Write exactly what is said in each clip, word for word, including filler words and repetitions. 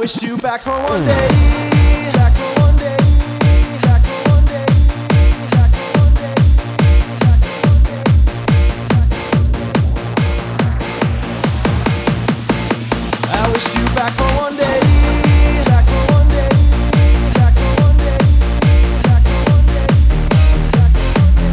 wished you back for one day. Back for one day. Back for one day. Back for one day. Back for one day. I wished you back for one day. Back for one day. Back for one day. Back for one day. Back for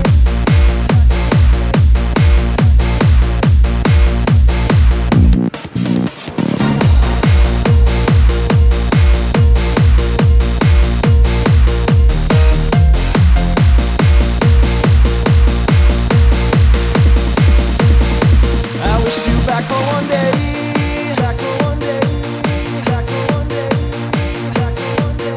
back for one day, back for one day, back for one day, back for one day,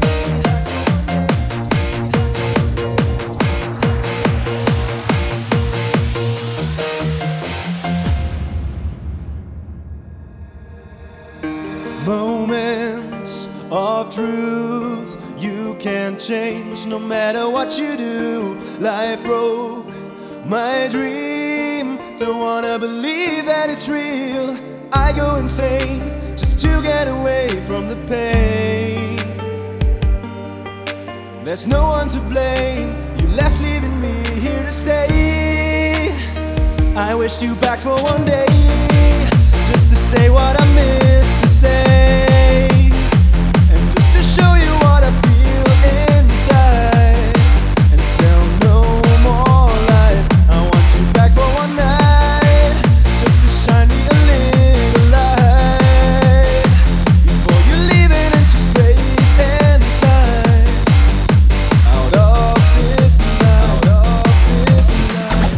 moments of truth you can't change no matter what you do. Life broke my dream. Don't wanna believe that it's real. I go insane just to get away from the pain. There's no one to blame. You left leaving me here to stay. I wished you back for one day, just to say what I missed to say, and just to show you what I feel inside, and tell no more lies. I want you back for one night, just to shine me a little light, before you leave it into space and time. Out of this life, out of this life.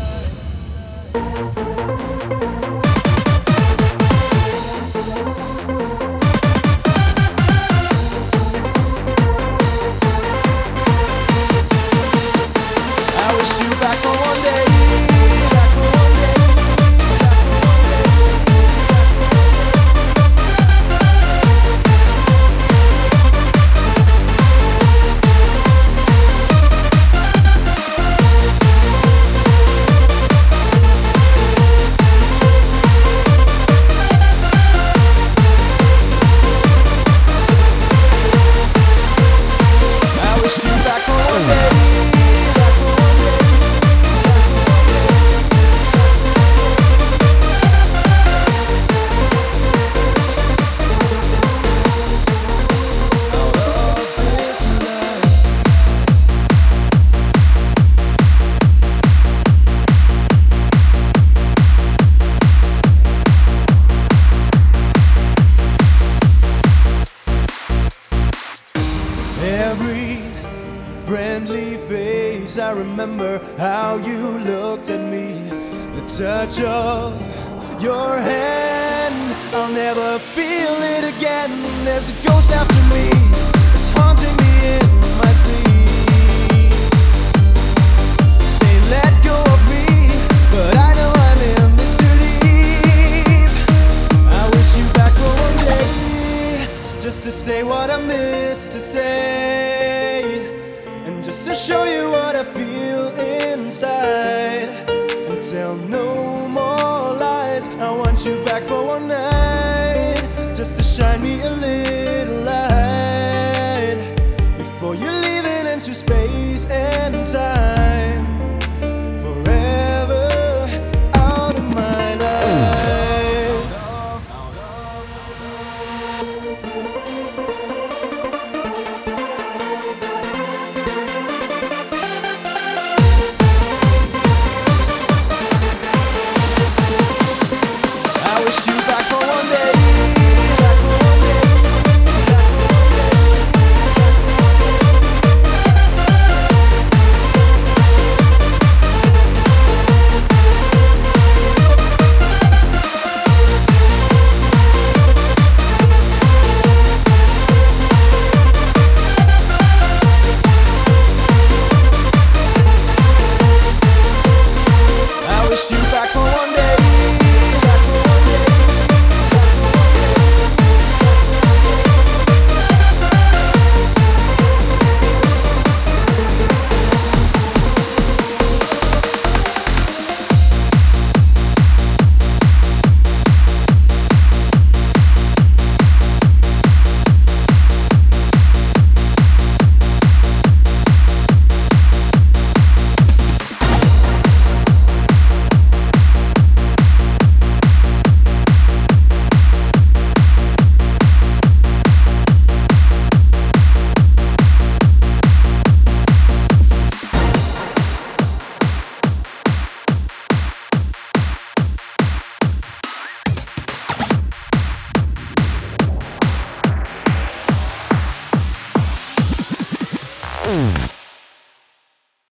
I wish you back for one day, back for one day, back for one day, I wish you back for one day. Every friendly face, I remember how you looked at me. The touch of your hand, I'll never feel it again. There's a ghost after me, it's haunting me in my sleep. Say let go of me, but I know I'm in this too deep. I wish you back for one day, just to say what I missed to say, and just to show you what I feel inside, and tell no more lies. I want you back for one night, just to shine me a little light, before you leave it into space and